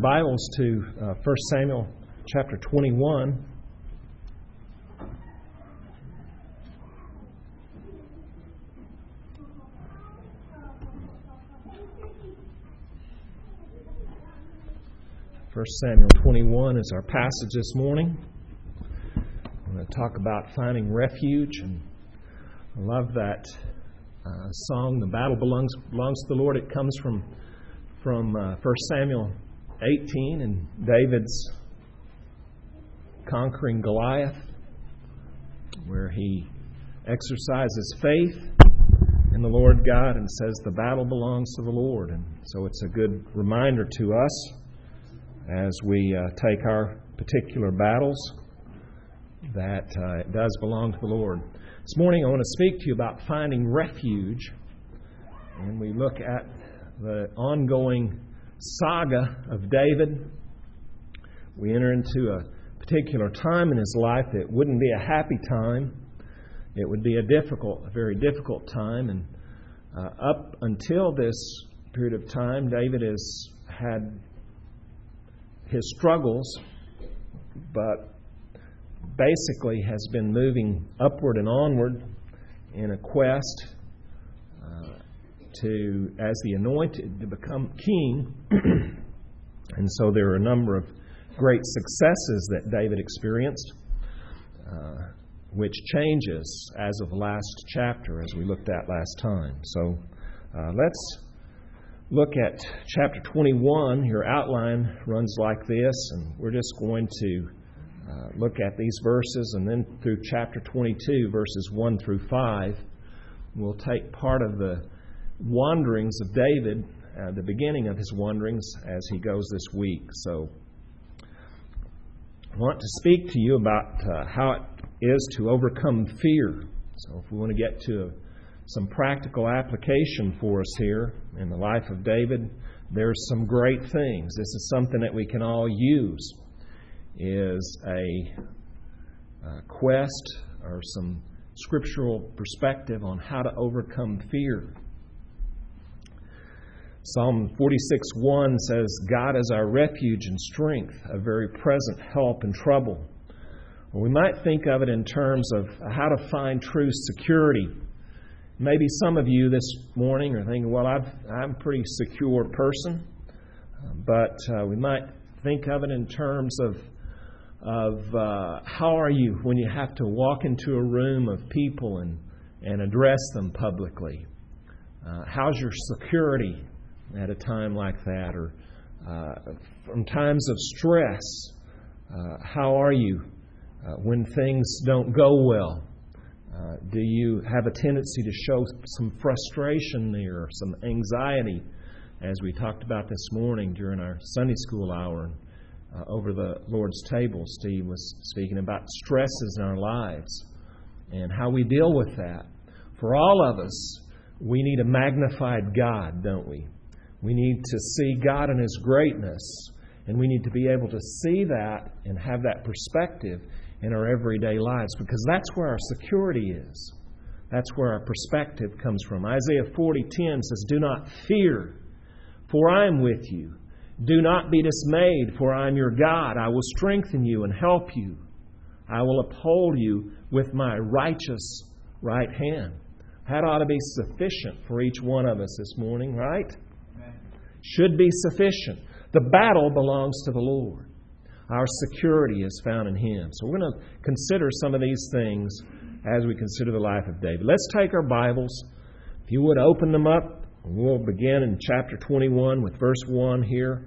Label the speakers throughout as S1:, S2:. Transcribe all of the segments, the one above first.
S1: Bibles to 1 Samuel chapter 21. First Samuel 21 is our passage this morning. I'm going to talk about finding refuge, and I love that song, "The Battle Belongs to the Lord." It comes from 1 Samuel 18 and David's conquering Goliath, where he exercises faith in the Lord God and says the battle belongs to the Lord. And so it's a good reminder to us as we take our particular battles that it does belong to the Lord. This morning I want to speak to you about finding refuge, and we look at the ongoing saga of David. We enter into a particular time in his life that wouldn't be a happy time. It would be a very difficult time. And up until this period of time, David has had his struggles, but basically has been moving upward and onward in a quest as the anointed to become king. And so there are a number of great successes that David experienced, which changes as of last chapter, as we looked at last time. So let's look at chapter 21. Your outline runs like this, and we're just going to look at these verses, and then through chapter 22, verses 1 through 5, we'll take part of the wanderings of David, the beginning of his wanderings as he goes this week. So I want to speak to you about how it is to overcome fear. So if we want to get to some practical application for us here in the life of David, there's some great things. This is something that we can all use, is a quest or some scriptural perspective on how to overcome fear. Psalm 46:1 says, "God is our refuge and strength, a very present help in trouble." Well, we might think of it in terms of how to find true security. Maybe some of you this morning are thinking, well, I'm a pretty secure person. But we might think of it in terms of how are you when you have to walk into a room of people and address them publicly? How's your security at a time like that? Or from times of stress, how are you when things don't go well? Do you have a tendency to show some frustration there, some anxiety, as we talked about this morning during our Sunday school hour? Over the Lord's table, Steve was speaking about stresses in our lives and how we deal with that. For all of us, we need a magnified God, don't we? We need to see God in His greatness, and we need to be able to see that and have that perspective in our everyday lives, because that's where our security is. That's where our perspective comes from. Isaiah 40:10 says, "Do not fear, for I am with you. Do not be dismayed, for I am your God. I will strengthen you and help you. I will uphold you with my righteous right hand." That ought to be sufficient for each one of us this morning, right? Amen. Should be sufficient. The battle belongs to the Lord. Our security is found in Him. So we're going to consider some of these things as we consider the life of David. Let's take our Bibles. If you would open them up. We'll begin in chapter 21 with verse 1 here.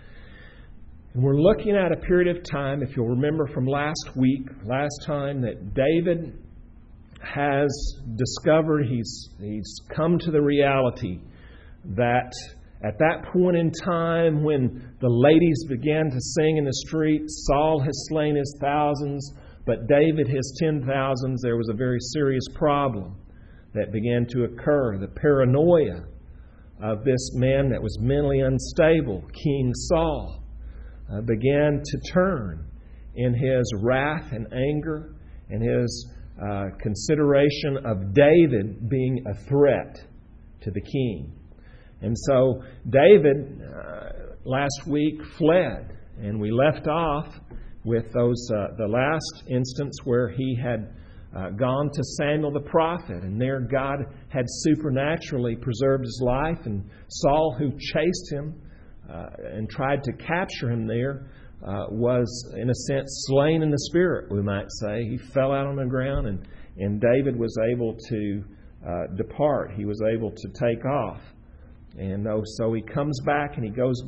S1: And we're looking at a period of time, if you'll remember from last time, that David has discovered, he's come to the reality that at that point in time when the ladies began to sing in the streets, Saul has slain his thousands, but David his 10,000s, there was a very serious problem that began to occur. The paranoia of this man that was mentally unstable, King Saul, began to turn in his wrath and anger and his consideration of David being a threat to the king. And so David, last week fled, and we left off with the last instance where he had gone to Samuel the prophet, and there God had supernaturally preserved his life, and Saul, who chased him and tried to capture him there, was, in a sense, slain in the spirit, we might say. He fell out on the ground, and David was able to depart. He was able to take off. And so he comes back, and he goes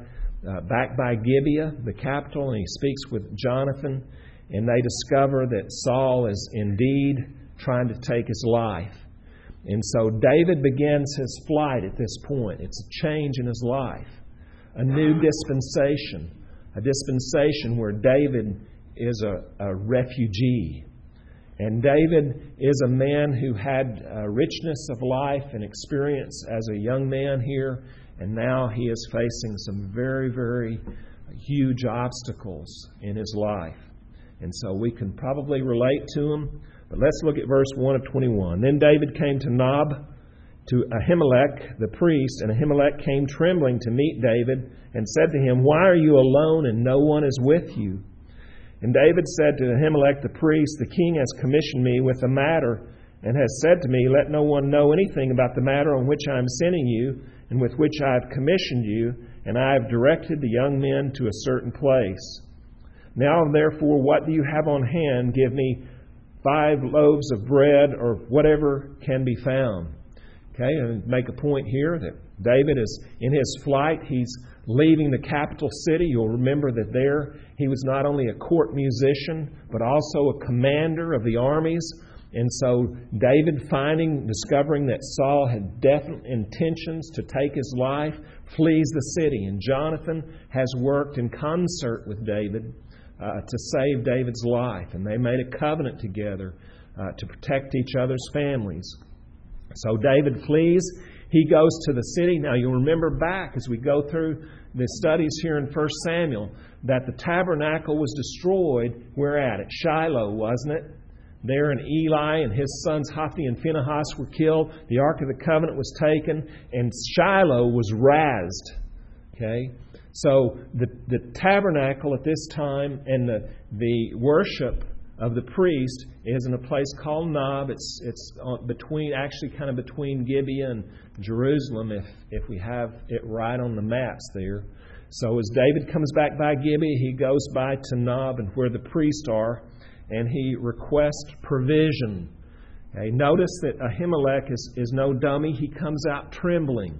S1: back by Gibeah, the capital, and he speaks with Jonathan, and they discover that Saul is indeed trying to take his life. And so David begins his flight at this point. It's a change in his life, a new dispensation, a dispensation where David is a refugee. And David is a man who had richness of life and experience as a young man here, and now he is facing some very, very huge obstacles in his life. And so we can probably relate to him. But let's look at verse 1 of 21. Then David came to Nob, to Ahimelech the priest, and Ahimelech came trembling to meet David and said to him, "Why are you alone and no one is with you?" And David said to Ahimelech the priest, "The king has commissioned me with a matter and has said to me, 'Let no one know anything about the matter on which I am sending you and with which I have commissioned you, and I have directed the young men to a certain place. Now, therefore, what do you have on hand? Give me 5 loaves of bread or whatever can be found." Okay, and make a point here that David is in his flight. He's leaving the capital city. You'll remember that there he was not only a court musician, but also a commander of the armies. And so David, discovering that Saul had definite intentions to take his life, flees the city. And Jonathan has worked in concert with David to save David's life. And they made a covenant together to protect each other's families. So David flees. He goes to the city. Now you'll remember back as we go through the studies here in 1 Samuel that the tabernacle was destroyed. Where at? At Shiloh, wasn't it? There, and Eli and his sons Hophni and Phinehas were killed. The Ark of the Covenant was taken, and Shiloh was razed. Okay? So the tabernacle at this time and the worship of the priest is in a place called Nob. It's between Gibeah and Jerusalem, if we have it right on the maps there. So as David comes back by Gibeah, he goes by to Nob and where the priests are, and he requests provision. Okay, notice that Ahimelech is no dummy. He comes out trembling.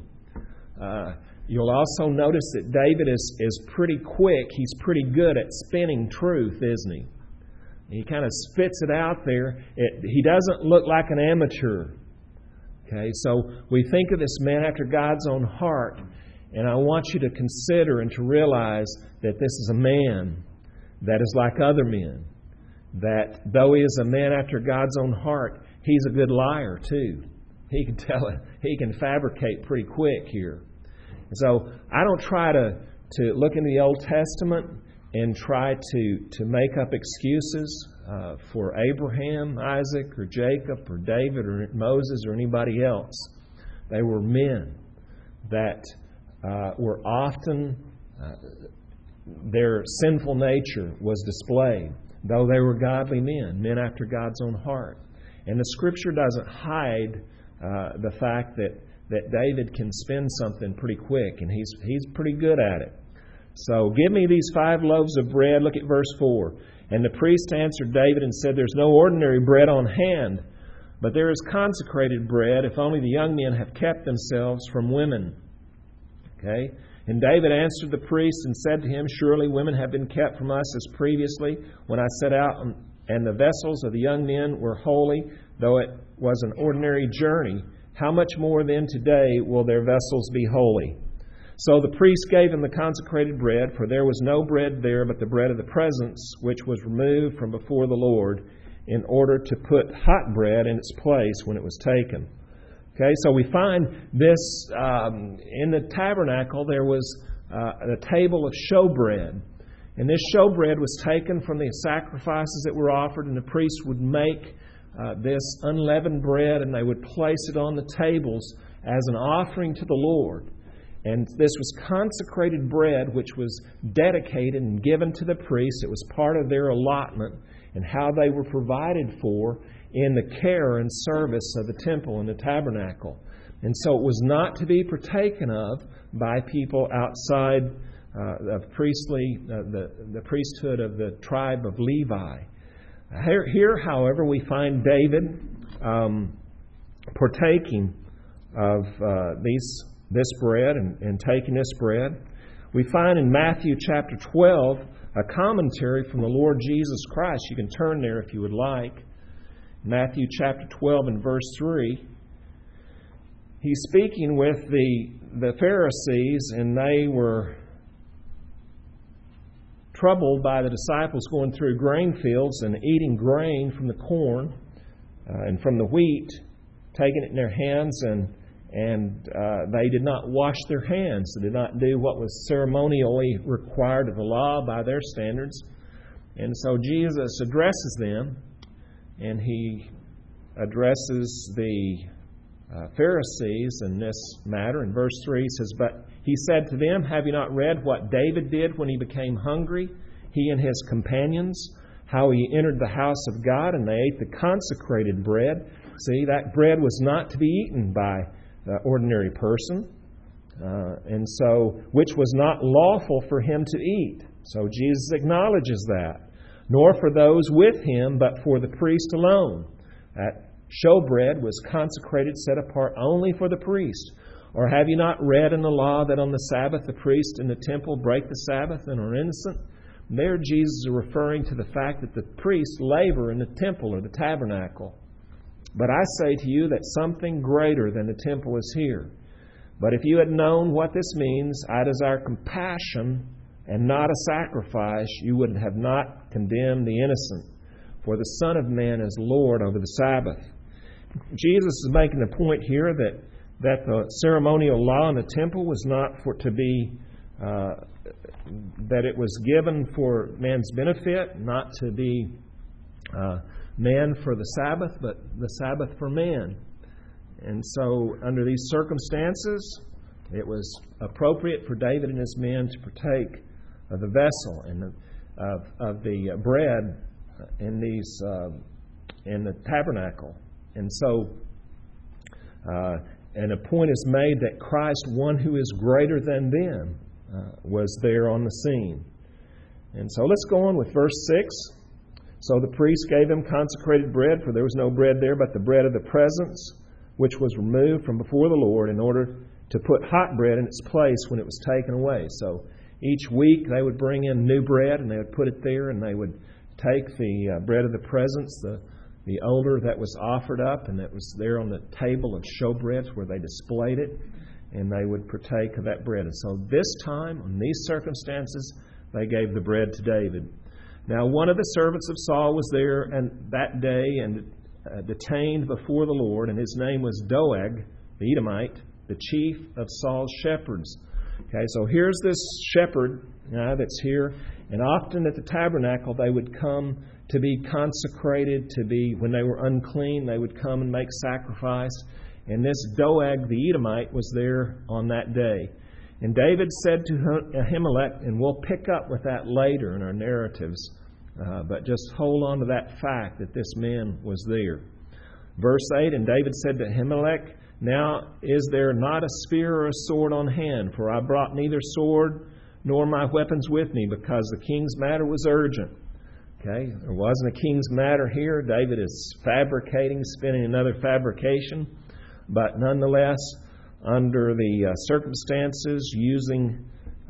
S1: You'll also notice that David is pretty quick. He's pretty good at spinning truth, isn't he? He kind of spits it out there. He doesn't look like an amateur. Okay, so we think of this man after God's own heart, and I want you to consider and to realize that this is a man that is like other men. That though he is a man after God's own heart, he's a good liar too. He can tell it. He can fabricate pretty quick here. So I don't try to look into the Old Testament and try to make up excuses for Abraham, Isaac, or Jacob, or David, or Moses, or anybody else. They were men that were often, their sinful nature was displayed, though they were godly men after God's own heart. And the Scripture doesn't hide the fact that David can spin something pretty quick, and he's pretty good at it. So, give me these 5 loaves of bread. Look at verse 4. And the priest answered David and said, "There's no ordinary bread on hand, but there is consecrated bread, if only the young men have kept themselves from women." Okay? And David answered the priest and said to him, "Surely women have been kept from us as previously, when I set out, and the vessels of the young men were holy, though it was an ordinary journey. How much more then today will their vessels be holy?" So the priest gave him the consecrated bread, for there was no bread there but the bread of the presence, which was removed from before the Lord, in order to put hot bread in its place when it was taken. Okay, so we find this in the tabernacle. There was a table of showbread, and this showbread was taken from the sacrifices that were offered, and the priest would make this unleavened bread, and they would place it on the tables as an offering to the Lord. And this was consecrated bread which was dedicated and given to the priests. It was part of their allotment and how they were provided for in the care and service of the temple and the tabernacle. And so it was not to be partaken of by people outside of the priesthood of the tribe of Levi. Here, however, we find David partaking of this bread and taking this bread. We find in Matthew chapter 12 a commentary from the Lord Jesus Christ. You can turn there if you would like. Matthew chapter 12 and verse 3. He's speaking with the Pharisees, and they were troubled by the disciples going through grain fields and eating grain from the corn and from the wheat, taking it in their hands, and they did not wash their hands. They did not do what was ceremonially required of the law by their standards. And so Jesus addresses them, and He addresses the Pharisees in this matter. In verse 3 He says, "But He said to them, have you not read what David did when he became hungry, he and his companions, how he entered the house of God, and they ate the consecrated bread?" See, that bread was not to be eaten by the ordinary person, and so which was not lawful for him to eat. So Jesus acknowledges that. Nor for those with him, but for the priest alone. That showbread was consecrated, set apart only for the priest. Or have you not read in the law that on the Sabbath the priest in the temple break the Sabbath and are innocent? There Jesus is referring to the fact that the priests labor in the temple or the tabernacle. But I say to you that something greater than the temple is here. But if you had known what this means, I desire compassion and not a sacrifice, you would have not condemned the innocent. For the Son of Man is Lord over the Sabbath. Jesus is making a point here that the ceremonial law in the temple was not that it was given for man's benefit, not to be man for the Sabbath, but the Sabbath for man. And so, under these circumstances, it was appropriate for David and his men to partake of the vessel and of the bread in the tabernacle. And so, and a point is made that Christ, one who is greater than them, was there on the scene. And so let's go on with verse 6. So the priest gave them consecrated bread, for there was no bread there but the bread of the presence, which was removed from before the Lord in order to put hot bread in its place when it was taken away. So each week they would bring in new bread and they would put it there, and they would take the bread of the presence, the odor that was offered up and that was there on the table of showbreads where they displayed it, and they would partake of that bread. And so this time, on these circumstances, they gave the bread to David. Now one of the servants of Saul was there and that day and detained before the Lord, and his name was Doeg, the Edomite, the chief of Saul's shepherds. Okay, so here's this shepherd that's here, and often at the tabernacle they would come to be consecrated, when they were unclean, they would come and make sacrifice. And this Doeg the Edomite was there on that day. And David said to Ahimelech, and we'll pick up with that later in our narratives, but just hold on to that fact that this man was there. Verse 8, and David said to Ahimelech, now is there not a spear or a sword on hand? For I brought neither sword nor my weapons with me, because the king's matter was urgent. Okay, there wasn't a king's matter here. David is fabricating, spinning another fabrication. But nonetheless, under the circumstances, using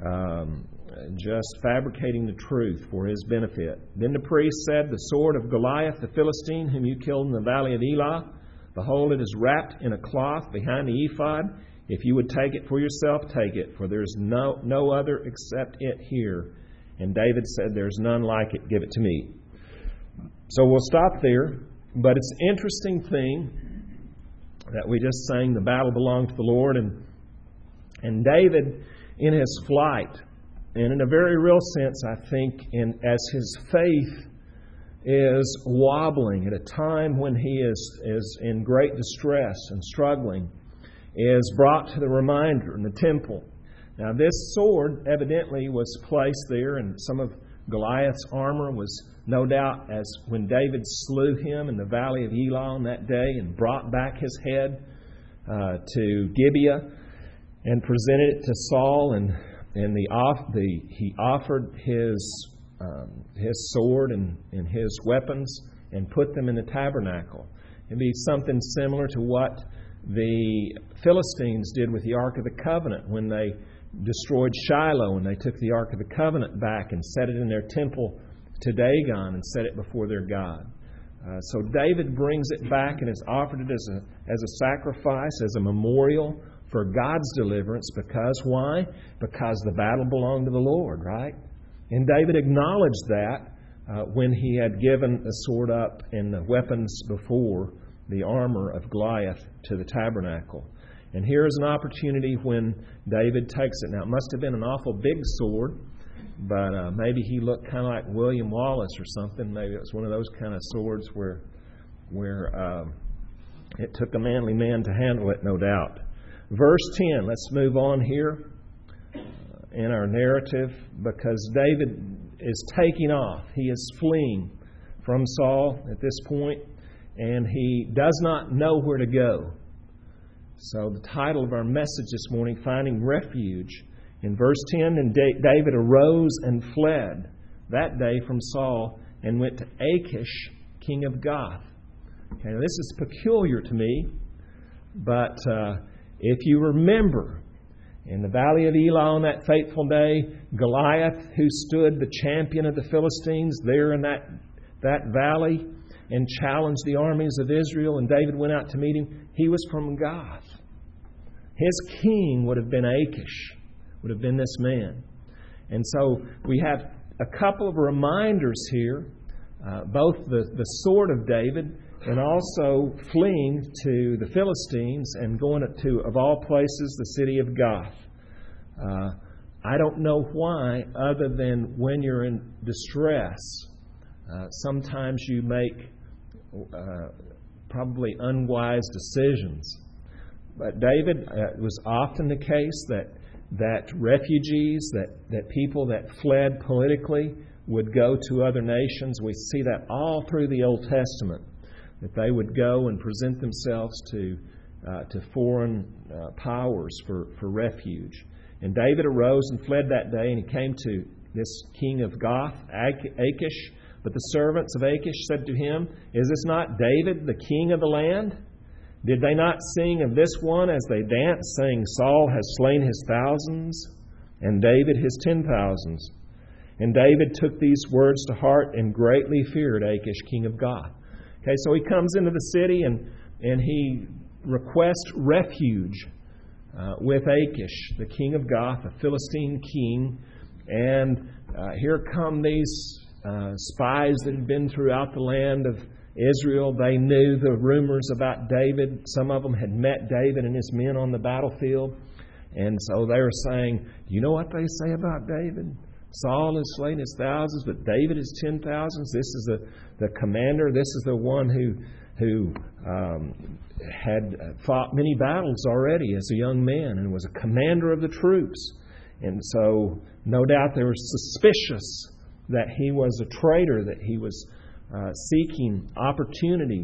S1: just fabricating the truth for his benefit. Then the priest said, the sword of Goliath the Philistine, whom you killed in the valley of Elah, behold, it is wrapped in a cloth behind the ephod. If you would take it for yourself, take it, for there is no other except it here. And David said, there's none like it, give it to me. So we'll stop there, but it's an interesting thing that we just sang, the battle belonged to the Lord, and David in his flight, and in a very real sense, I think, as his faith is wobbling at a time when he is in great distress and struggling, is brought to the reminder in the temple. Now this sword evidently was placed there, and some of Goliath's armor was no doubt as when David slew him in the valley of Elah on that day and brought back his head to Gibeah and presented it to Saul, and he offered his sword and his weapons and put them in the tabernacle. It'd be something similar to what the Philistines did with the Ark of the Covenant when they destroyed Shiloh, and they took the Ark of the Covenant back and set it in their temple to Dagon and set it before their God. So David brings it back and has offered it as a sacrifice, as a memorial for God's deliverance. Because why? Because the battle belonged to the Lord, right? And David acknowledged that when he had given the sword up and the weapons before the armor of Goliath to the tabernacle. And here is an opportunity when David takes it. Now, it must have been an awful big sword, but maybe he looked kind of like William Wallace or something. Maybe it was one of those kind of swords where it took a manly man to handle it, no doubt. Verse 10, let's move on here in our narrative, because David is taking off. He is fleeing from Saul at this point, and he does not know where to go. So the title of our message this morning, Finding Refuge. In verse 10, and David arose and fled that day from Saul and went to Achish, king of Gath. Okay, now this is peculiar to me, but if you remember, in the valley of Elah on that fateful day, Goliath, who stood the champion of the Philistines there in that valley and challenged the armies of Israel, and David went out to meet him, he was from Gath. His king would have been Achish, would have been this man. And so we have a couple of reminders here, both the sword of David and also fleeing to the Philistines and going to, of all places, the city of Gath. I don't know why, other than when you're in distress, sometimes you make probably unwise decisions. But David, it was often the case that refugees, that people that fled politically would go to other nations. We see that all through the Old Testament, that they would go and present themselves to foreign powers for refuge. And David arose and fled that day, and he came to this king of Gath, Achish. But the servants of Achish said to him, "Is this not David, the king of the land? Did they not sing of this one as they danced, saying, Saul has slain his thousands, and David his 10,000s? And David took these words to heart and greatly feared Achish, king of Gath." Okay, so he comes into the city and he requests refuge with Achish, the king of Gath, a Philistine king. And here come these spies that had been throughout the land of Israel. They knew the rumors about David. Some of them had met David and his men on the battlefield. And so they were saying, "Do you know what they say about David? Saul has slain his thousands, but David is 10,000s. This is the commander. This is the one who had fought many battles already as a young man and was a commander of the troops." And so no doubt they were suspicious that he was a traitor, that he was seeking opportunity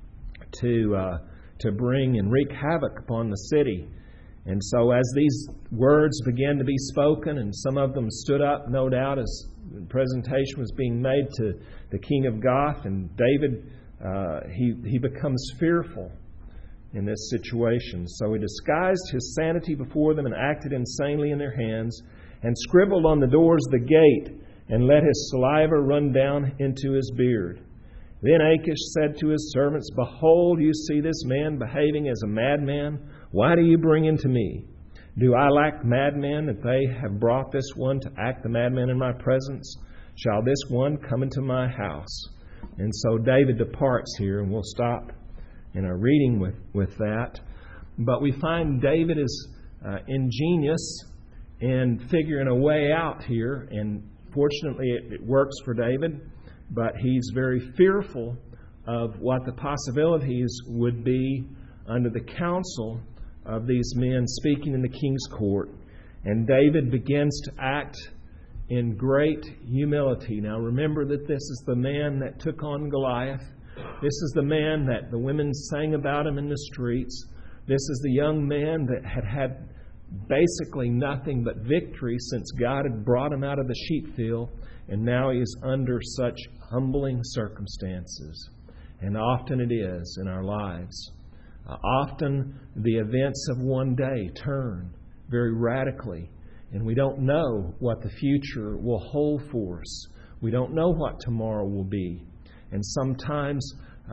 S1: to bring and wreak havoc upon the city. And so as these words began to be spoken, and some of them stood up, no doubt, as the presentation was being made to the king of Gath, and David, he becomes fearful in this situation. So he disguised his sanity before them and acted insanely in their hands, and scribbled on the doors of the gate, and let his saliva run down into his beard. Then Achish said to his servants, "Behold, you see this man behaving as a madman. Why do you bring him to me? Do I lack madmen that they have brought this one to act the madman in my presence? Shall this one come into my house?" And so David departs here, and we'll stop in our reading with that. But we find David is ingenious in figuring a way out here, and fortunately, it works for David, but he's very fearful of what the possibilities would be under the counsel of these men speaking in the king's court. And David begins to act in great humility. Now remember that this is the man that took on Goliath. This is the man that the women sang about him in the streets. This is the young man that had basically nothing but victory since God had brought him out of the sheep field, and now he is under such humbling circumstances. And often it is in our lives. Often the events of one day turn very radically, and we don't know what the future will hold for us. We don't know what tomorrow will be. And sometimes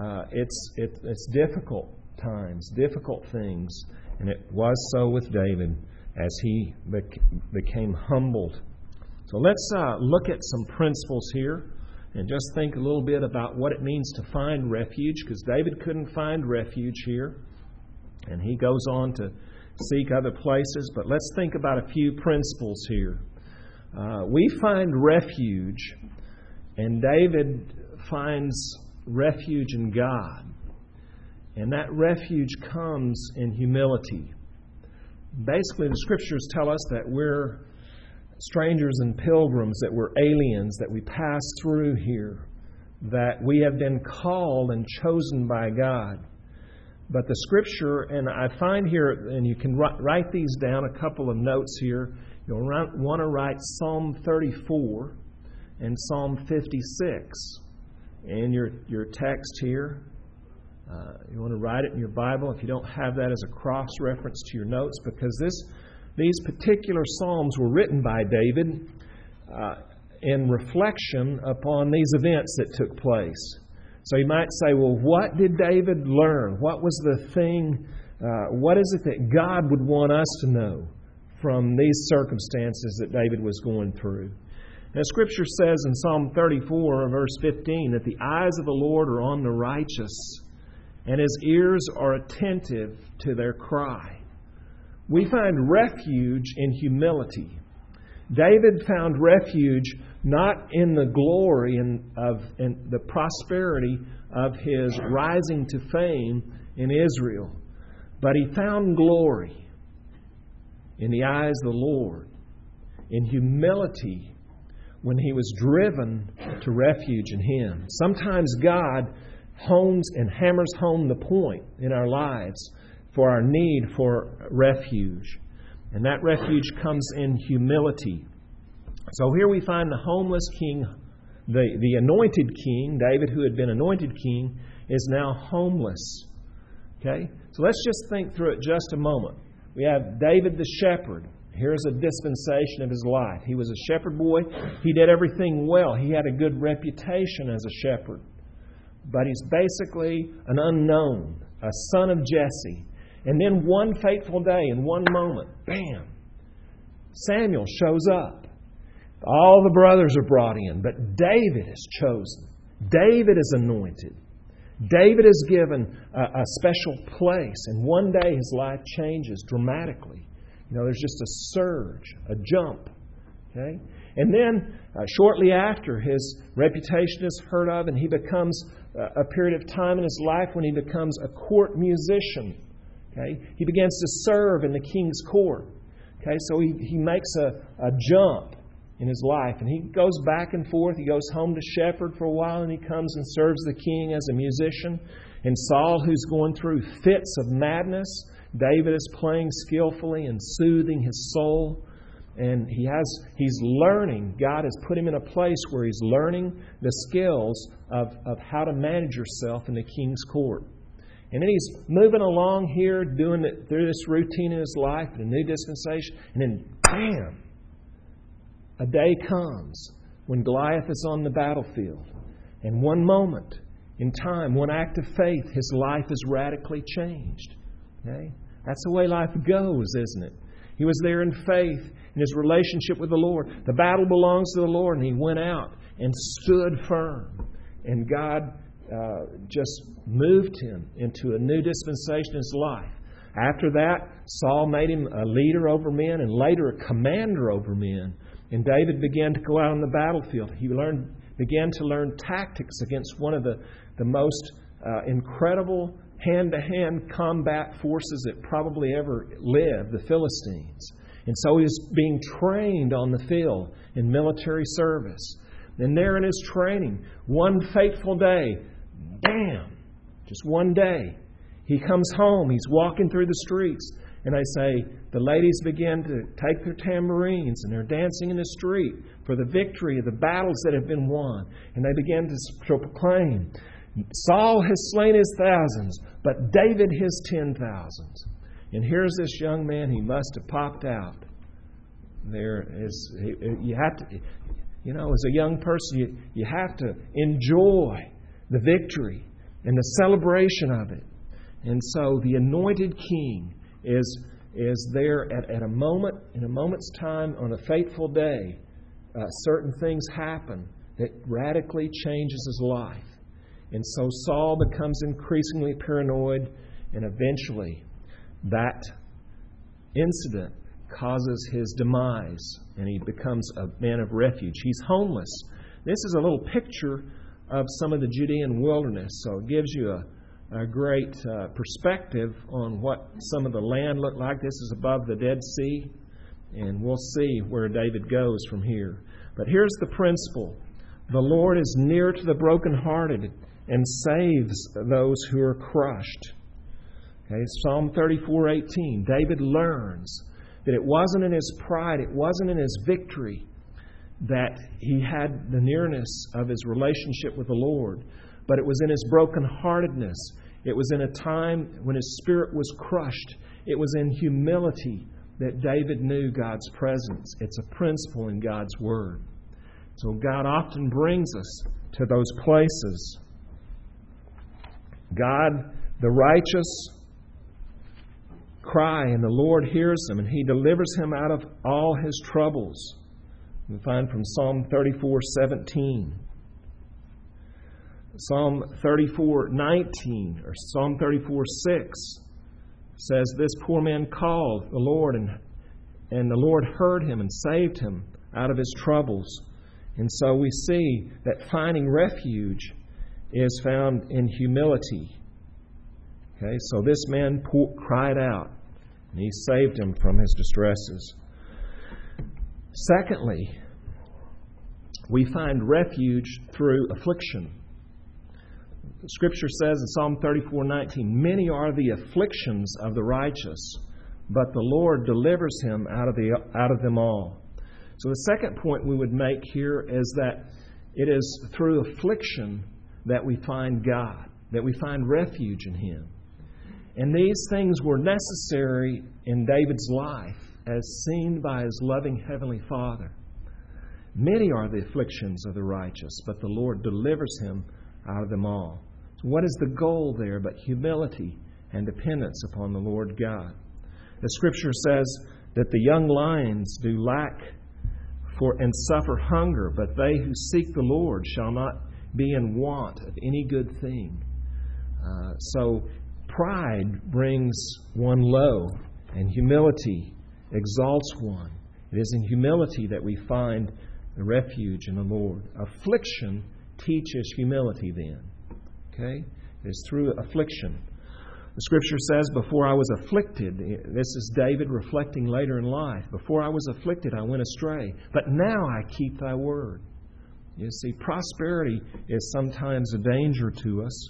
S1: it's difficult times, difficult things. And it was so with David as he became humbled. So let's look at some principles here and just think a little bit about what it means to find refuge, because David couldn't find refuge here. And he goes on to seek other places. But let's think about a few principles here. We find refuge, and David finds refuge in God. And that refuge comes in humility. Basically, the Scriptures tell us that we're strangers and pilgrims, that we're aliens, that we pass through here, that we have been called and chosen by God. But the Scripture, and I find here, and you can write these down, a couple of notes here. You'll want to write Psalm 34 and Psalm 56 in your text here. You want to write it in your Bible if you don't have that as a cross-reference to your notes, because these particular Psalms were written by David in reflection upon these events that took place. So you might say, well, what did David learn? What was the thing, what is it that God would want us to know from these circumstances that David was going through? Now, Scripture says in Psalm 34, verse 15, that the eyes of the Lord are on the righteous, and His ears are attentive to their cry. We find refuge in humility. David found refuge not in the glory and the prosperity of his rising to fame in Israel, but he found glory in the eyes of the Lord, in humility, when he was driven to refuge in Him. Sometimes God hones and hammers home the point in our lives for our need for refuge. And that refuge comes in humility. So here we find the homeless king, the anointed king. David, who had been anointed king, is now homeless. Okay? So let's just think through it just a moment. We have David the shepherd. Here's a dispensation of his life. He was a shepherd boy. He did everything well. He had a good reputation as a shepherd. But he's basically an unknown, a son of Jesse. And then one fateful day, in one moment, bam, Samuel shows up. All the brothers are brought in, but David is chosen. David is anointed. David is given a special place. And one day his life changes dramatically. You know, there's just a surge, a jump. Okay? And then shortly after, his reputation is heard of, and he becomes a period of time in his life when he becomes a court musician. Okay? He begins to serve in the king's court. Okay? So he makes a jump in his life, and he goes back and forth. He goes home to shepherd for a while, and he comes and serves the king as a musician. And Saul, who's going through fits of madness, David is playing skillfully and soothing his soul. And he's learning. God has put him in a place where he's learning the skills of how to manage yourself in the king's court. And then he's moving along here, doing it through this routine in his life, a new dispensation. And then, bam, a day comes when Goliath is on the battlefield. And one moment in time, one act of faith, his life is radically changed. Okay? That's the way life goes, isn't it? He was there in faith, in his relationship with the Lord. The battle belongs to the Lord, and he went out and stood firm. And God just moved him into a new dispensation in his life. After that, Saul made him a leader over men and later a commander over men. And David began to go out on the battlefield. He began to learn tactics against one of the most incredible hand-to-hand combat forces that probably ever lived, the Philistines. And so he was being trained on the field in military service. And there in his training, one fateful day, bam, just one day, he comes home, he's walking through the streets, and they say the ladies begin to take their tambourines and they're dancing in the street for the victory of the battles that have been won. And they begin to proclaim, Saul has slain his thousands, but David his 10,000s. And here's this young man, he must have popped out. You have to, as a young person, you have to enjoy the victory and the celebration of it. And so the anointed king is there at a moment, in a moment's time, on a fateful day. Certain things happen that radically changes his life. And so Saul becomes increasingly paranoid, and eventually that incident causes his demise, and he becomes a man of refuge. He's homeless. This is a little picture of some of the Judean wilderness, so it gives you a great perspective on what some of the land looked like. This is above the Dead Sea, and we'll see where David goes from here. But here's the principle. The Lord is near to the brokenhearted and saves those who are crushed. Okay, Psalm 34:18. David learns that it wasn't in his pride, it wasn't in his victory that he had the nearness of his relationship with the Lord, but it was in his brokenheartedness. It was in a time when his spirit was crushed. It was in humility that David knew God's presence. It's a principle in God's Word. So God often brings us to those places. God, the righteous, cry, and the Lord hears them, and He delivers him out of all his troubles. We find from Psalm 34:17. Psalm 34:19 or Psalm 34:6 says, "This poor man called the Lord, and the Lord heard him and saved him out of his troubles." And so we see that finding refuge is found in humility. Okay, so this man cried out, and He saved him from his distresses. Secondly, we find refuge through affliction. Scripture says in Psalm 34:19, "Many are the afflictions of the righteous, but the Lord delivers him out of them all." So the second point we would make here is that it is through affliction that we find God, that we find refuge in Him. And these things were necessary in David's life as seen by his loving Heavenly Father. Many are the afflictions of the righteous, but the Lord delivers him out of them all. So what is the goal there but humility and dependence upon the Lord God? The Scripture says that the young lions do lack and suffer hunger, but they who seek the Lord shall not be in want of any good thing. So pride brings one low, and humility exalts one. It is in humility that we find the refuge in the Lord. Affliction teaches humility then. Okay? It is through affliction. The Scripture says, "Before I was afflicted," this is David reflecting later in life, "before I was afflicted I went astray, but now I keep Thy word." You see, prosperity is sometimes a danger to us.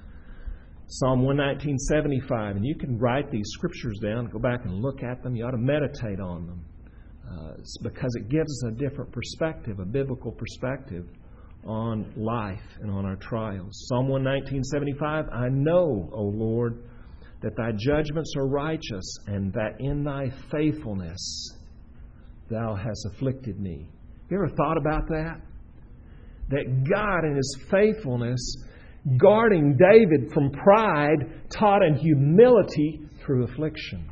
S1: Psalm 119:75, and you can write these scriptures down, go back and look at them. You ought to meditate on them because it gives us a different perspective, a biblical perspective on life and on our trials. Psalm 119:75, "I know, O Lord, that Thy judgments are righteous, and that in Thy faithfulness Thou hast afflicted me." You ever thought about that? That God in His faithfulness, guarding David from pride, taught in humility through affliction.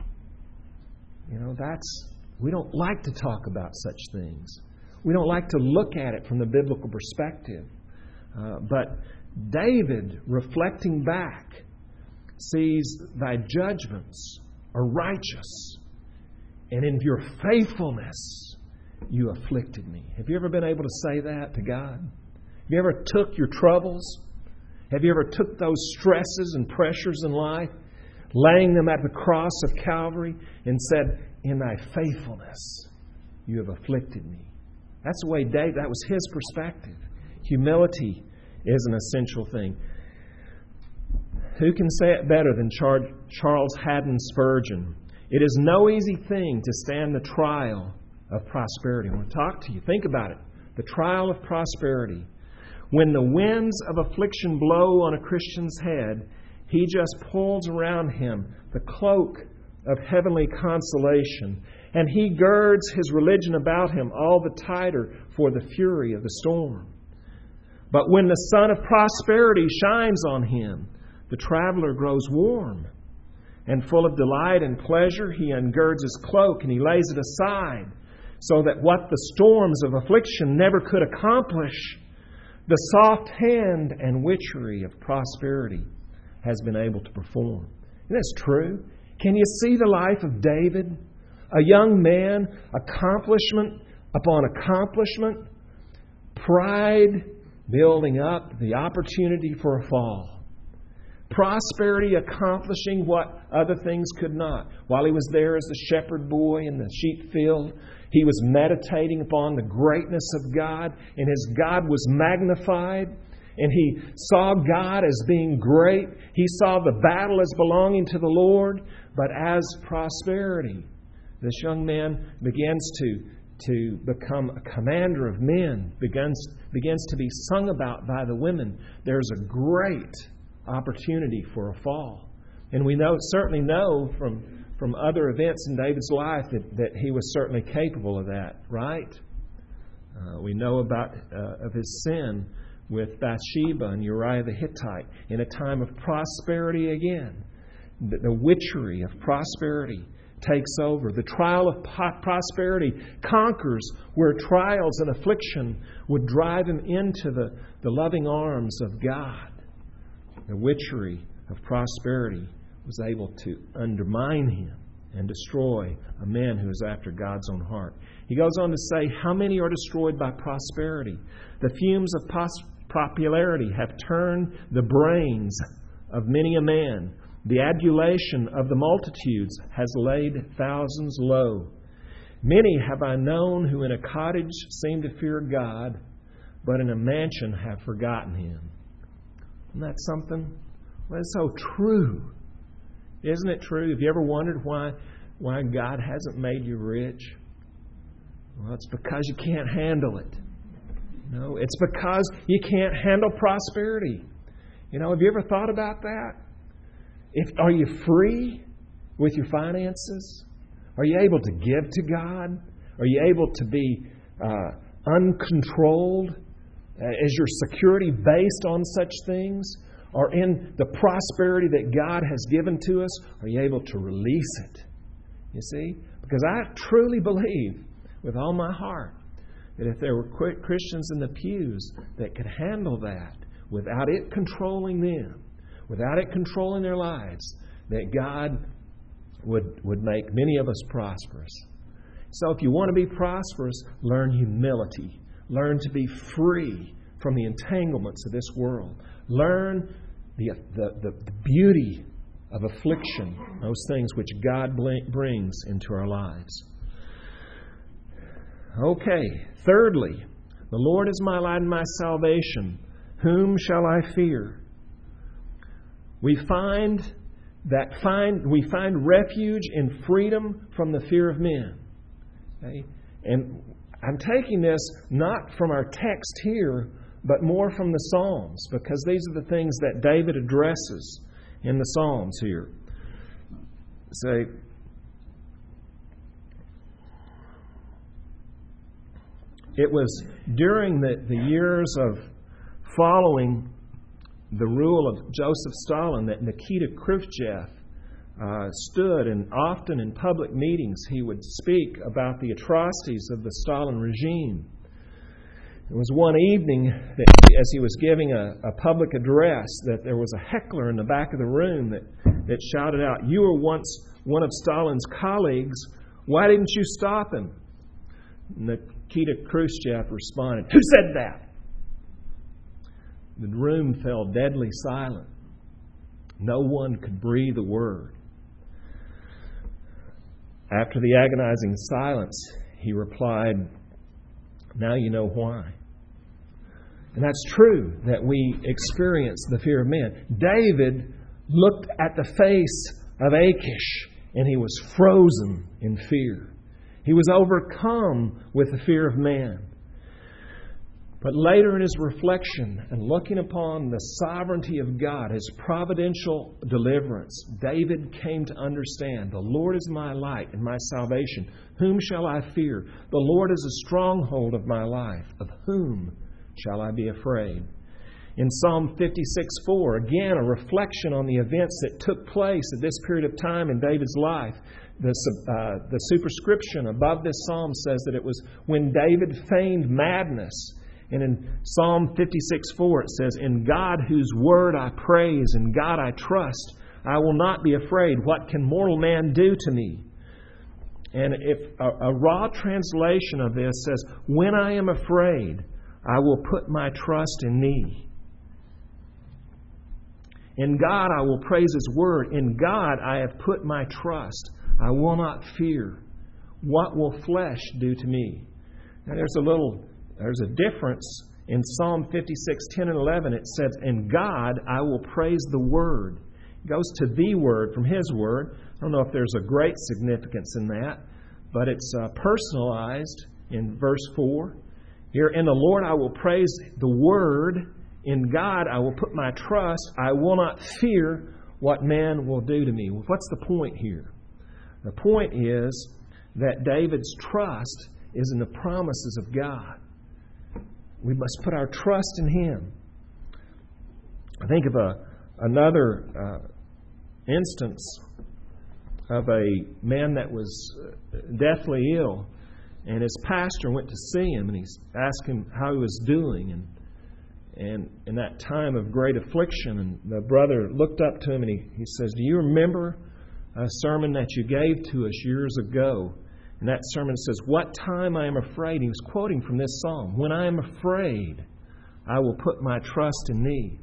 S1: We don't like to talk about such things. We don't like to look at it from the biblical perspective. But David, reflecting back, sees Thy judgments are righteous, and in Your faithfulness You afflicted me. Have you ever been able to say that to God? Have you ever took your troubles? Have you ever took those stresses and pressures in life, laying them at the cross of Calvary, and said, in thy faithfulness you have afflicted me. That's the way David, that was his perspective. Humility is an essential thing. Who can say it better than Charles Haddon Spurgeon? It is no easy thing to stand the trial of prosperity. I want to talk to you. Think about it. The trial of prosperity. When the winds of affliction blow on a Christian's head, he just pulls around him the cloak of heavenly consolation, and he girds his religion about him all the tighter for the fury of the storm. But when the sun of prosperity shines on him, the traveler grows warm, and full of delight and pleasure, he ungirds his cloak and he lays it aside, so that what the storms of affliction never could accomplish, the soft hand and witchery of prosperity has been able to perform. Isn't this true? Can you see the life of David? A young man, accomplishment upon accomplishment, pride building up the opportunity for a fall. Prosperity accomplishing what other things could not. While he was there as the shepherd boy in the sheep field, he was meditating upon the greatness of God, and his God was magnified, and he saw God as being great. He saw the battle as belonging to the Lord. But as prosperity, this young man begins to become a commander of men, begins to be sung about by the women. There's a great opportunity for a fall. And we certainly know from other events in David's life that he was certainly capable of that, right? We know about of his sin with Bathsheba and Uriah the Hittite in a time of prosperity again. The witchery of prosperity takes over. The trial of prosperity conquers where trials and affliction would drive him into the loving arms of God. The witchery of prosperity was able to undermine him and destroy a man who is after God's own heart. He goes on to say, how many are destroyed by prosperity? The fumes of popularity have turned the brains of many a man. The adulation of the multitudes has laid thousands low. Many have I known who in a cottage seem to fear God, but in a mansion have forgotten Him. Isn't that something? Well, it's so true. Isn't it true? Have you ever wondered why God hasn't made you rich? Well, it's because you can't handle it. No, it's because you can't handle prosperity. Have you ever thought about that? Are you free with your finances? Are you able to give to God? Are you able to be uncontrolled? Is your security based on such things? Or in the prosperity that God has given to us, are you able to release it? You see? Because I truly believe with all my heart that if there were Christians in the pews that could handle that without it controlling them, without it controlling their lives, that God would make many of us prosperous. So if you want to be prosperous, learn humility. Learn to be free from the entanglements of this world. Learn the beauty of affliction, those things which God brings into our lives. Okay, thirdly, the Lord is my light and my salvation. Whom shall I fear? We find refuge in freedom from the fear of men. Okay? And I'm taking this not from our text here, but more from the Psalms, because these are the things that David addresses in the Psalms here. Say, it was during the years of following the rule of Joseph Stalin that Nikita Khrushchev stood, and often in public meetings he would speak about the atrocities of the Stalin regime. It was one evening that as he was giving a public address that there was a heckler in the back of the room that shouted out, "You were once one of Stalin's colleagues. Why didn't you stop him?" Nikita Khrushchev responded, "Who said that?" The room fell deadly silent. No one could breathe a word. After the agonizing silence, he replied, "Now you know why." And that's true, that we experience the fear of man. David looked at the face of Achish, and he was frozen in fear. He was overcome with the fear of man. But later in his reflection and looking upon the sovereignty of God, His providential deliverance, David came to understand, the Lord is my light and my salvation. Whom shall I fear? The Lord is a stronghold of my life. Of whom shall I be afraid? In Psalm 56:4, again, a reflection on the events that took place at this period of time in David's life. The superscription above this psalm says that it was when David feigned madness. And in Psalm 56:4 it says, "In God whose word I praise, in God I trust, I will not be afraid. What can mortal man do to me?" And if a raw translation of this says, "When I am afraid, I will put my trust in Thee. In God I will praise His word. In God I have put my trust. I will not fear. What will flesh do to me?" Now there's a difference in Psalm 56:10 and 11. It says, "In God I will praise the Word." It goes to the Word from His Word. I don't know if there's a great significance in that, but it's personalized in verse 4. Here, "In the Lord I will praise the Word. In God I will put my trust. I will not fear what man will do to me." Well, what's the point here? The point is that David's trust is in the promises of God. We must put our trust in Him. I think of another instance of a man that was deathly ill, and his pastor went to see him, and he asked him how he was doing, and in that time of great affliction, and the brother looked up to him and he says, "Do you remember a sermon that you gave to us years ago?" And that sermon says, "What time I am afraid." He was quoting from this psalm. "When I am afraid, I will put my trust in Thee."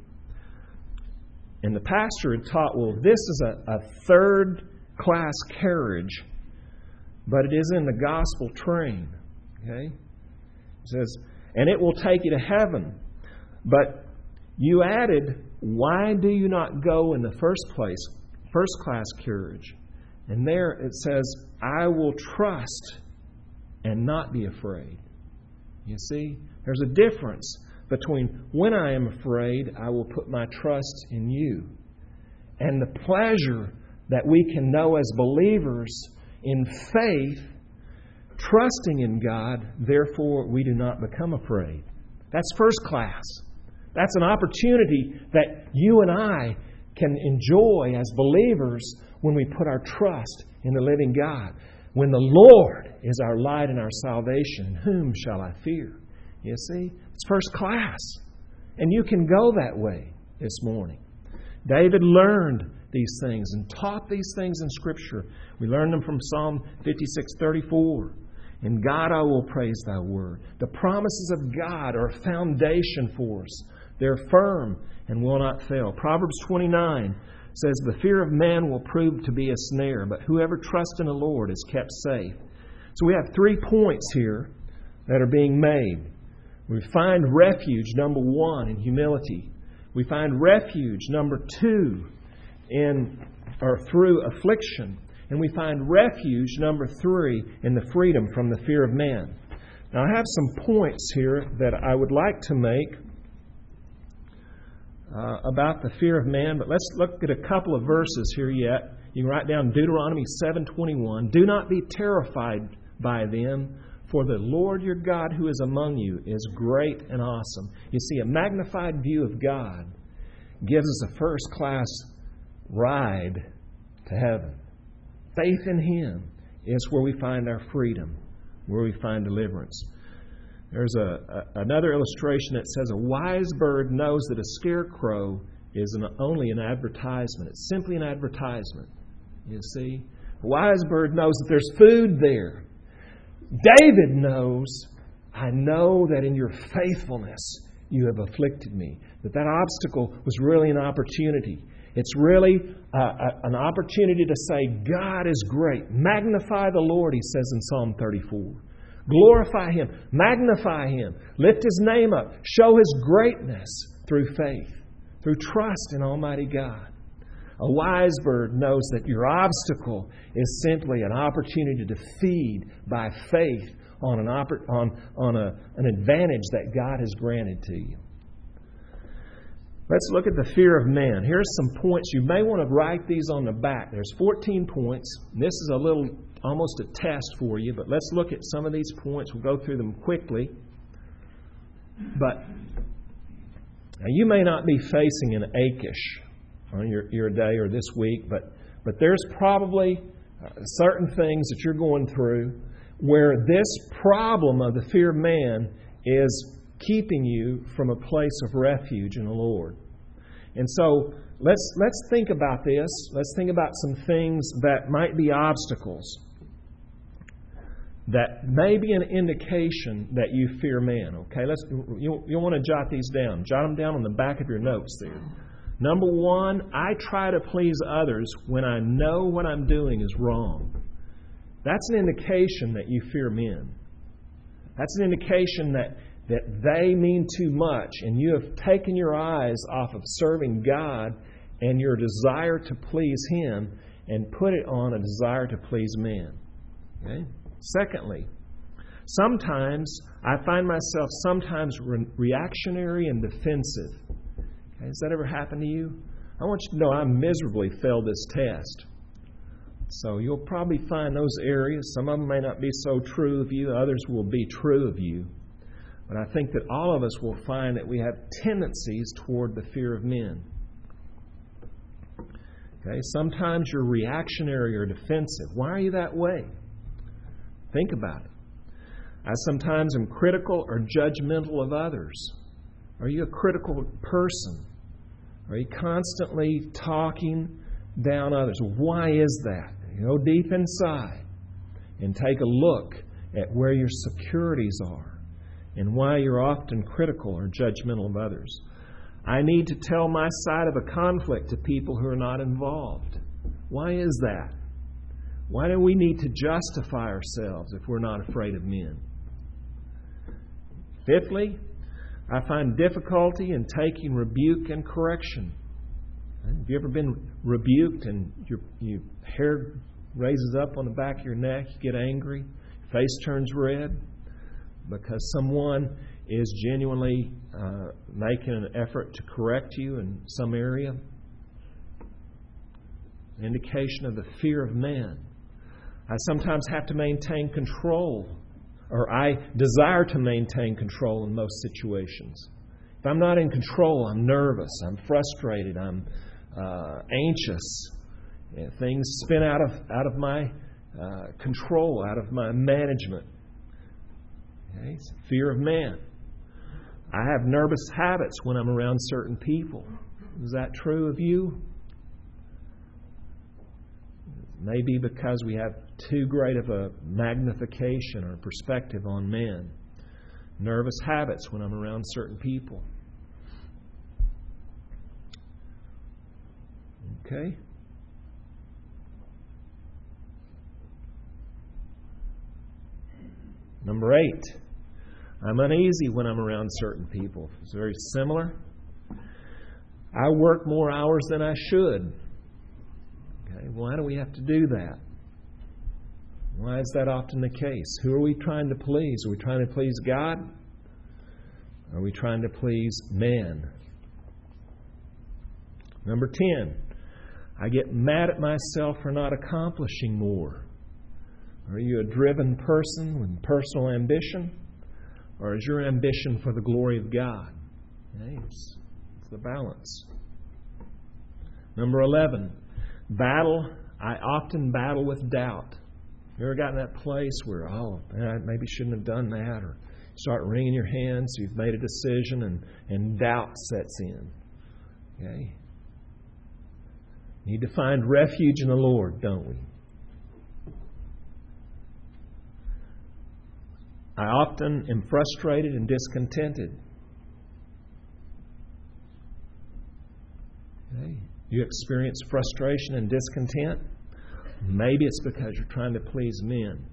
S1: And the pastor had taught, well, this is a third-class carriage, but it is in the gospel train. Okay? It says, "And it will take you to heaven." But you added, "Why do you not go in the first-class carriage?" And there it says, "I will trust and not be afraid." You see, there's a difference between when I am afraid, I will put my trust in You, and the pleasure that we can know as believers in faith, trusting in God, therefore we do not become afraid. That's first class. That's an opportunity that you and I can enjoy as believers when we put our trust in the living God. When the Lord is our light and our salvation, whom shall I fear? You see, it's first class. And you can go that way this morning. David learned these things and taught these things in Scripture. We learned them from Psalm 56:34. "In God I will praise Thy word." The promises of God are a foundation for us. They're firm and will not fail. Proverbs 29 says, "The fear of man will prove to be a snare, but whoever trusts in the Lord is kept safe." So we have 3 points here that are being made. We find refuge, number 1, in humility. We find refuge, number 2, through affliction. And we find refuge, number 3, in the freedom from the fear of man. Now I have some points here that I would like to make about the fear of man, but let's look at a couple of verses here yet. You can write down Deuteronomy 7:21. "Do not be terrified by them, for the Lord your God who is among you is great and awesome." You see, a magnified view of God gives us a first-class ride to heaven. Faith in Him is where we find our freedom, where we find deliverance. There's another illustration that says a wise bird knows that a scarecrow is only an advertisement. It's simply an advertisement. You see? A wise bird knows that there's food there. David knows, "I know that in Your faithfulness You have afflicted me." That obstacle was really an opportunity. It's really an opportunity to say, God is great. Magnify the Lord, he says in Psalm 34. Glorify Him. Magnify Him. Lift His name up. Show His greatness through faith, through trust in Almighty God. A wise bird knows that your obstacle is simply an opportunity to feed by faith on an advantage that God has granted to you. Let's look at the fear of man. Here's some points. You may want to write these on the back. There's 14 points. This is almost a test for you, but let's look at some of these points. We'll go through them quickly. But now you may not be facing an Achish on your day or this week, but there's probably certain things that you're going through where this problem of the fear of man is keeping you from a place of refuge in the Lord. And so let's think about this. Let's think about some things that might be obstacles that may be an indication that you fear man. Okay, you'll want to jot these down. Jot them down on the back of your notes there. Number one, I try to please others when I know what I'm doing is wrong. That's an indication that you fear men. That's an indication that they mean too much, and you have taken your eyes off of serving God and your desire to please Him and put it on a desire to please man. Okay? Secondly, sometimes I find myself reactionary and defensive. Okay? Has that ever happened to you? I want you to know I miserably failed this test. So you'll probably find those areas. Some of them may not be so true of you. Others will be true of you. But I think that all of us will find that we have tendencies toward the fear of men. Okay, sometimes you're reactionary or defensive. Why are you that way? Think about it. I sometimes am critical or judgmental of others. Are you a critical person? Are you constantly talking down others? Why is that? You go deep inside and take a look at where your securities are and why you're often critical or judgmental of others. I need to tell my side of a conflict to people who are not involved. Why is that? Why do we need to justify ourselves if we're not afraid of men? Fifthly, I find difficulty in taking rebuke and correction. Have you ever been rebuked and your hair raises up on the back of your neck, you get angry, your face turns red because someone is genuinely making an effort to correct you in some area? An indication of the fear of man. I sometimes have to maintain control, or I desire to maintain control in most situations. If I'm not in control, I'm nervous, I'm frustrated, I'm anxious. And things spin out of my control, out of my management. Okay? Fear of man. I have nervous habits when I'm around certain people. Is that true of you? Maybe because we have too great of a magnification or perspective on men. Nervous habits when I'm around certain people. Okay? Number 8. I'm uneasy when I'm around certain people. It's very similar. I work more hours than I should. Okay, why do we have to do that? Why is that often the case? Who are we trying to please? Are we trying to please God? Are we trying to please man? Number 10. I get mad at myself for not accomplishing more. Are you a driven person with personal ambition? Or is your ambition for the glory of God? Okay, it's the balance. Number 11. I often battle with doubt. You ever gotten that place where, I maybe shouldn't have done that, or start wringing your hands, you've made a decision, and doubt sets in. Okay? Need to find refuge in the Lord, don't we? I often am frustrated and discontented. Okay? You experience frustration and discontent? Maybe it's because you're trying to please men.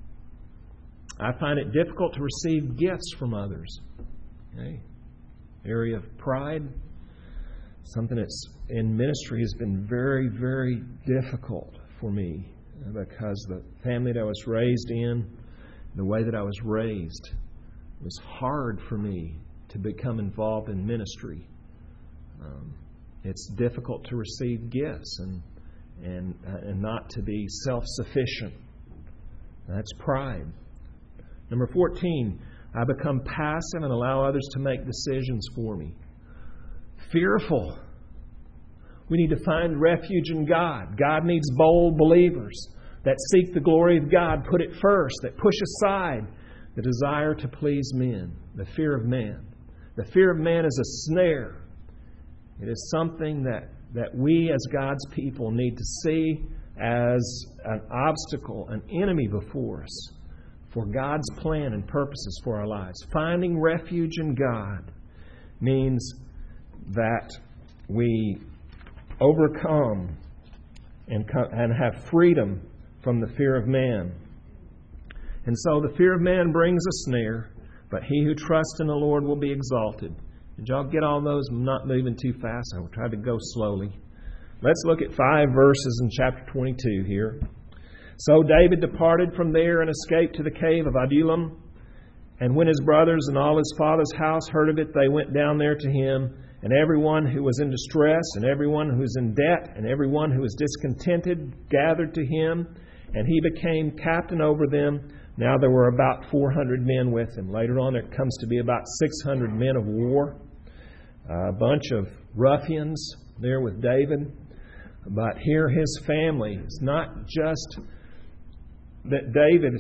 S1: I find it difficult to receive gifts from others. Okay? Area of pride. Something that's in ministry has been very, very difficult for me because the family that I was raised in, the way that I was raised, it was hard for me to become involved in ministry. It's difficult to receive gifts and not to be self-sufficient. That's pride. Number 14, I become passive and allow others to make decisions for me. Fearful. We need to find refuge in God. God needs bold believers that seek the glory of God, put it first, that push aside the desire to please men, the fear of man. The fear of man is a snare. It is something that we as God's people need to see as an obstacle, an enemy before us for God's plan and purposes for our lives. Finding refuge in God means that we overcome and have freedom from the fear of man. And so the fear of man brings a snare, but he who trusts in the Lord will be exalted. Did y'all get all those? I'm not moving too fast. I will try to go slowly. Let's look at 5 verses in chapter 22 here. So David departed from there and escaped to the cave of Adullam. And when his brothers and all his father's house heard of it, they went down there to him. And everyone who was in distress, and everyone who was in debt, and everyone who was discontented gathered to him. And he became captain over them. Now there were about 400 men with him. Later on there comes to be about 600 men of war. A bunch of ruffians there with David. But here his family. It's not just that David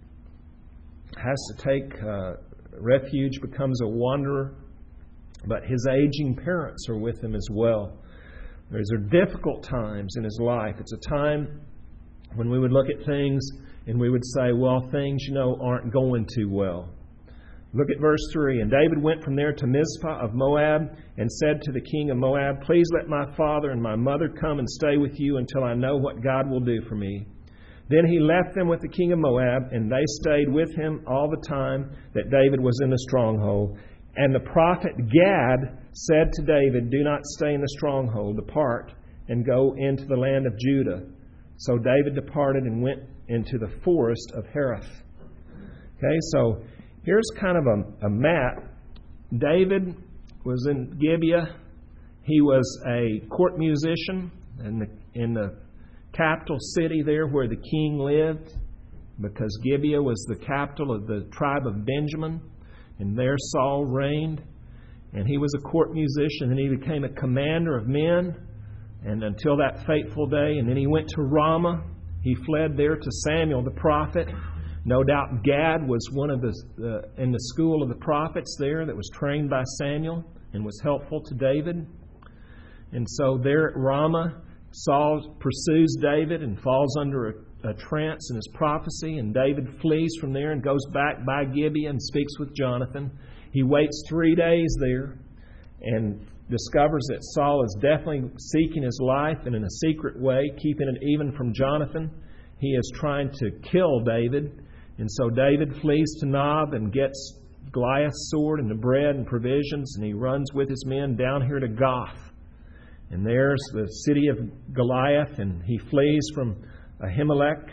S1: has to take refuge, becomes a wanderer, but his aging parents are with him as well. These are difficult times in his life. It's a time when we would look at things and we would say, well, things, aren't going too well. Look at verse 3. And David went from there to Mizpah of Moab and said to the king of Moab, please let my father and my mother come and stay with you until I know what God will do for me. Then he left them with the king of Moab, and they stayed with him all the time that David was in the stronghold. And the prophet Gad said to David, do not stay in the stronghold, depart and go into the land of Judah. So David departed and went into the forest of Hereth. Okay, so here's kind of a map. David was in Gibeah. He was a court musician in the capital city there where the king lived, because Gibeah was the capital of the tribe of Benjamin, and there Saul reigned. And he was a court musician, and he became a commander of men, and until that fateful day. And then he went to Ramah. He fled there to Samuel the prophet. No doubt Gad was one of in the school of the prophets there that was trained by Samuel and was helpful to David. And so there at Ramah, Saul pursues David and falls under a trance in his prophecy, and David flees from there and goes back by Gibeah and speaks with Jonathan. He waits 3 days there and discovers that Saul is definitely seeking his life, and in a secret way, keeping it even from Jonathan. He is trying to kill David. And so David flees to Nob and gets Goliath's sword and the bread and provisions, and he runs with his men down here to Goth. And there's the city of Goliath, and he flees from Ahimelech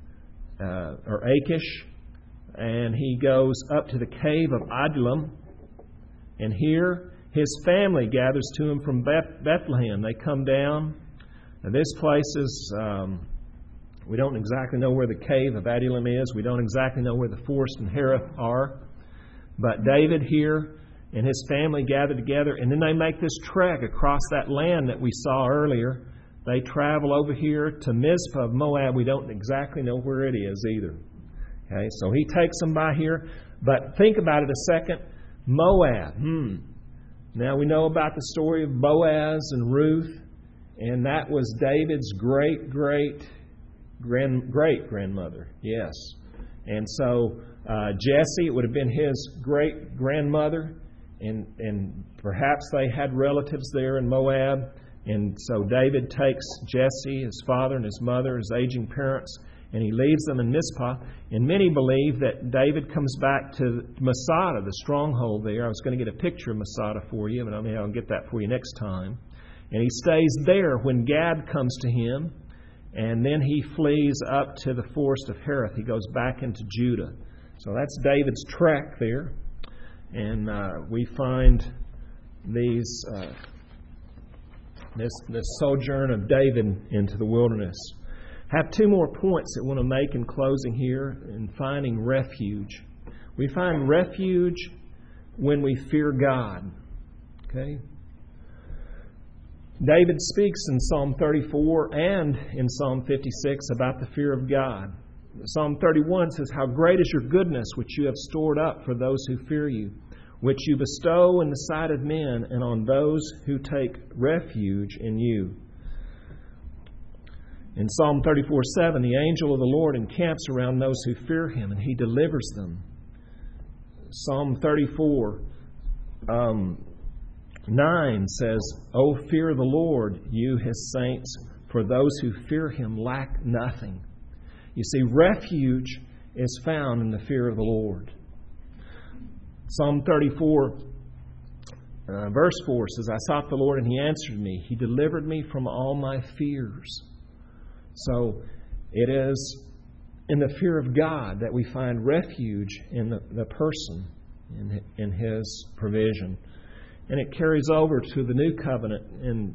S1: or Achish, and he goes up to the cave of Adullam. And here his family gathers to him from Bethlehem. They come down. Now this place is, we don't exactly know where the cave of Adullam is. We don't exactly know where the forest and Hereth are. But David here and his family gather together, and then they make this trek across that land that we saw earlier. They travel over here to Mizpah of Moab. We don't exactly know where it is either. Okay, so he takes them by here. But think about it a second. Moab. Now we know about the story of Boaz and Ruth, and that was David's great-grandmother. Yes. And so Jesse, it would have been his great-grandmother, and perhaps they had relatives there in Moab. And so David takes Jesse, his father and his mother, his aging parents, and he leaves them in Mizpah. And many believe that David comes back to Masada, the stronghold there. I was going to get a picture of Masada for you, but I'll get that for you next time. And he stays there when Gad comes to him, and then he flees up to the forest of Hereth. He goes back into Judah. So that's David's trek there. And we find this sojourn of David into the wilderness. I have two more points that I want to make in closing here in finding refuge. We find refuge when we fear God. Okay? David speaks in Psalm 34 and in Psalm 56 about the fear of God. Psalm 31 says, "How great is your goodness, which you have stored up for those who fear you, which you bestow in the sight of men and on those who take refuge in you." In Psalm 34:7, the angel of the Lord encamps around those who fear Him, and He delivers them. Psalm 34:9 says, "O fear the Lord, you His saints, for those who fear Him lack nothing." You see, refuge is found in the fear of the Lord. Psalm 34, verse 4 says, "I sought the Lord, and He answered me. He delivered me from all my fears." So it is in the fear of God that we find refuge in the person, in His provision. And it carries over to the New Covenant. In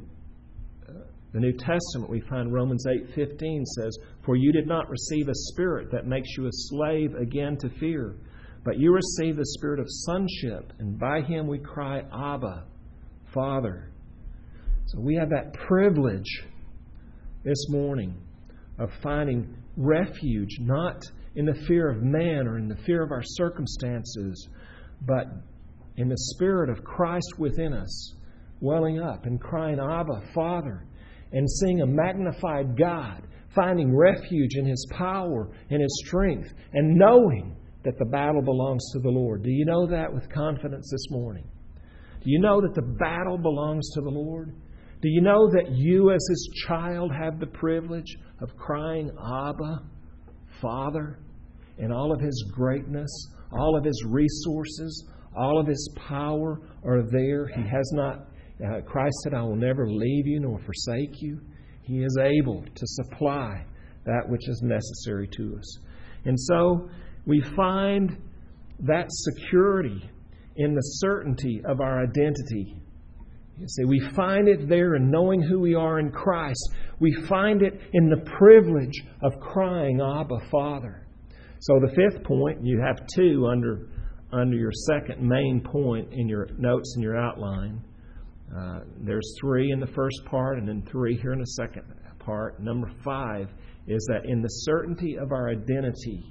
S1: the New Testament, we find Romans 8:15 says, "For you did not receive a spirit that makes you a slave again to fear, but you received the spirit of sonship, and by Him we cry, Abba, Father." So we have that privilege this morning of finding refuge, not in the fear of man or in the fear of our circumstances, but in the Spirit of Christ within us, welling up and crying, Abba, Father, and seeing a magnified God, finding refuge in His power and His strength, and knowing that the battle belongs to the Lord. Do you know that with confidence this morning? Do you know that the battle belongs to the Lord? Do you know that you as His child have the privilege of crying, Abba, Father, and all of His greatness, all of His resources, all of His power are there? He has not, Christ said, "I will never leave you nor forsake you." He is able to supply that which is necessary to us. And so we find that security in the certainty of our identity. You see, we find it there in knowing who we are in Christ. We find it in the privilege of crying, Abba, Father. So the fifth point, you have two under your second main point in your notes in your outline. There's three in the first part and then three here in the second part. Number 5 is that in the certainty of our identity,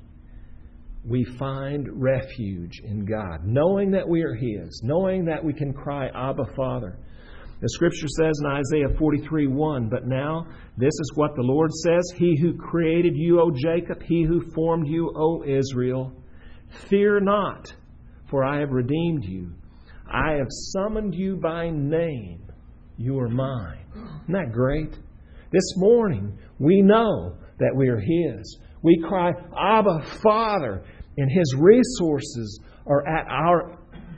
S1: we find refuge in God, knowing that we are His, knowing that we can cry, Abba, Father. The Scripture says in Isaiah 43:1, "But now this is what the Lord says, He who created you, O Jacob, He who formed you, O Israel, fear not, for I have redeemed you. I have summoned you by name. You are mine." Isn't that great? This morning, we know that we are His. We cry, Abba, Father, and His resources are at our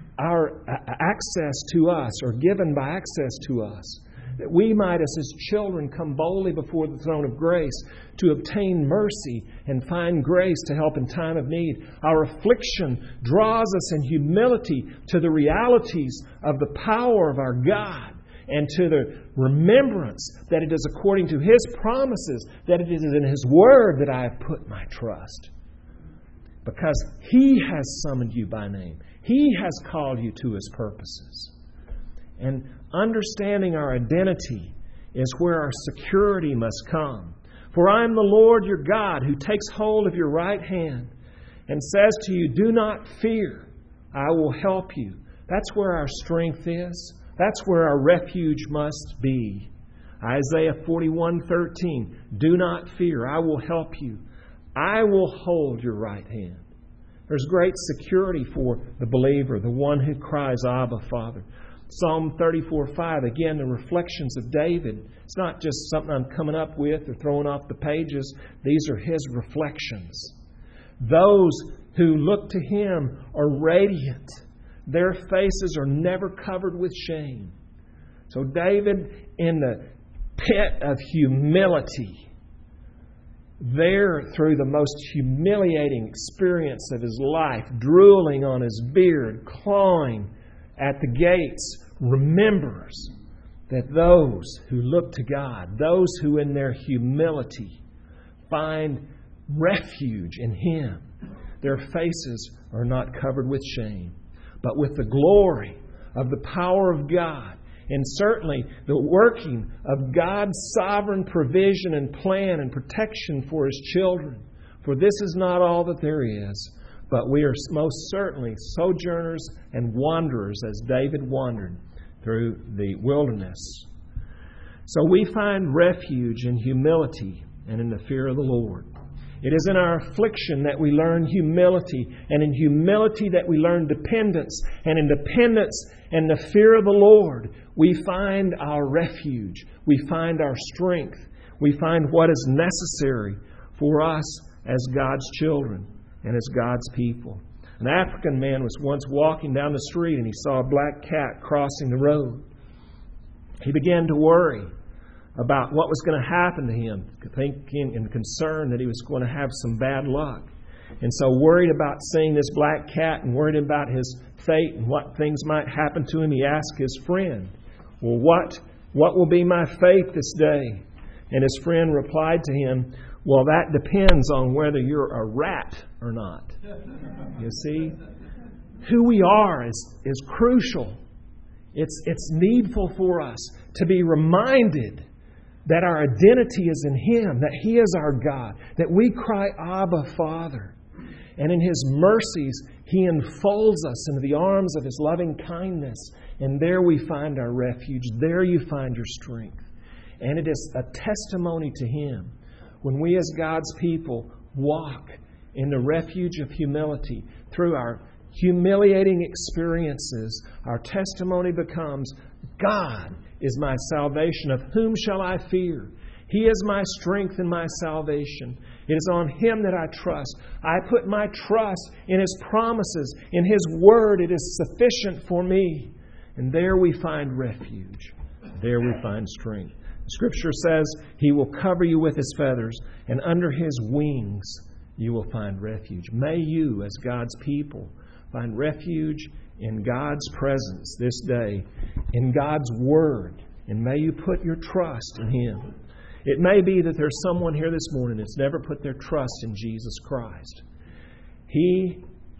S1: access to us, or given by access to us, that we might, as His children, come boldly before the throne of grace to obtain mercy and find grace to help in time of need. Our affliction draws us in humility to the realities of the power of our God and to the remembrance that it is according to His promises, that it is in His Word that I have put my trust. Because He has summoned you by name. He has called you to His purposes. And understanding our identity is where our security must come. "For I am the Lord your God, who takes hold of your right hand and says to you, 'Do not fear, I will help you.'" That's where our strength is. That's where our refuge must be. Isaiah 41:13, "Do not fear, I will help you. I will hold your right hand." There's great security for the believer, the one who cries, Abba, Father. Psalm 34:5, again, the reflections of David. It's not just something I'm coming up with or throwing off the pages. These are his reflections. Those who look to Him are radiant. Their faces are never covered with shame. So David, in the pit of humility, there through the most humiliating experience of his life, drooling on his beard, clawing at the gates, remembers that those who look to God, those who in their humility find refuge in Him, their faces are not covered with shame, but with the glory of the power of God, and certainly the working of God's sovereign provision and plan and protection for His children. For this is not all that there is, but we are most certainly sojourners and wanderers, as David wandered through the wilderness. So we find refuge in humility and in the fear of the Lord. It is in our affliction that we learn humility, and in humility that we learn dependence, and in dependence and the fear of the Lord, we find our refuge. We find our strength. We find what is necessary for us as God's children and as God's people. An African man was once walking down the street and he saw a black cat crossing the road. He began to worry about what was going to happen to him, thinking and concerned that he was going to have some bad luck. And so worried about seeing this black cat and worried about his fate and what things might happen to him, he asked his friend, "Well, what will be my fate this day?" And his friend replied to him, "Well, that depends on whether you're a rat or not." You see, who we are is crucial. It's needful for us to be reminded that our identity is in Him, that He is our God, that we cry, "Abba, Father." And in His mercies, He enfolds us into the arms of His loving kindness. And there we find our refuge. There you find your strength. And it is a testimony to Him when we as God's people walk in the refuge of humility through our humiliating experiences. Our testimony becomes, "God is my salvation. Of whom shall I fear? He is my strength and my salvation. It is on Him that I trust. I put my trust in His promises. In His word it is sufficient for me." And there we find refuge. There we find strength. Scripture says He will cover you with His feathers, and under His wings you will find refuge. May you, as God's people, find refuge in God's presence this day, in God's Word, and may you put your trust in Him. It may be that there's someone here this morning that's never put their trust in Jesus Christ. He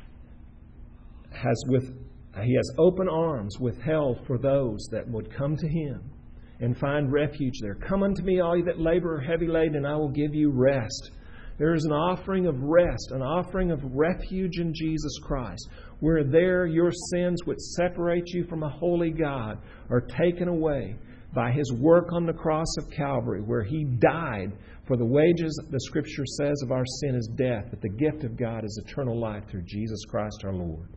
S1: has open arms withheld for those that would come to Him and find refuge there. "Come unto me, all you that labor are heavy laden, and I will give you rest." There is an offering of rest, an offering of refuge in Jesus Christ, where there your sins which separate you from a holy God are taken away by His work on the cross of Calvary, where He died for the wages, the Scripture says, of our sin is death, but the gift of God is eternal life through Jesus Christ our Lord.